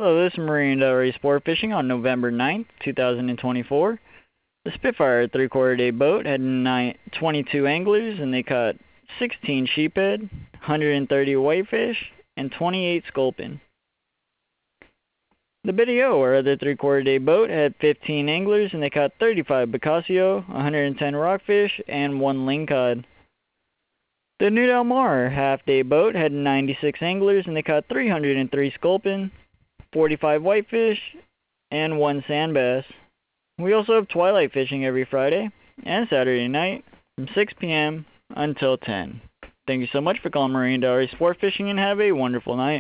Hello, this is Marine Delray Sport Fishing on November 9th, 2024. The Spitfire 3/4 day boat had 22 anglers and they caught 16 sheephead, 130 whitefish, and 28 sculpin. The Video, our other 3/4 day boat, had 15 anglers and they caught 35 Bacasio, 110 rockfish, and 1 lingcod. The New Del Mar half-day boat had 96 anglers and they caught 303 sculpin, 45 whitefish, and 1 sand bass. We also have twilight fishing every Friday and Saturday night from 6 p.m. until 10. Thank you so much for calling Marine Delray Sport Fishing and have a wonderful night.